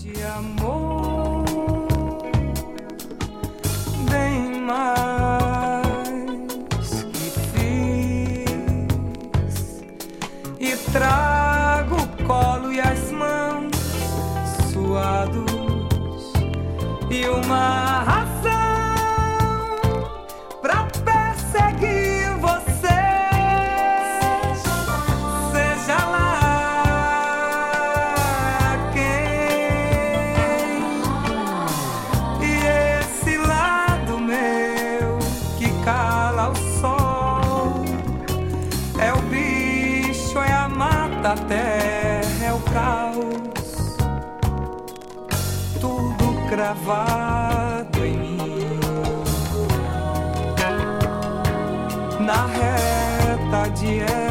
de amor, bem mais que fiz, e trago o colo e as mãos suados e uma razão pra perseguir você. Seja lá quem, e esse lado meu que cala o sol é o bicho, é a mata, a terra, é o caos, tudo cravado em mim, na reta de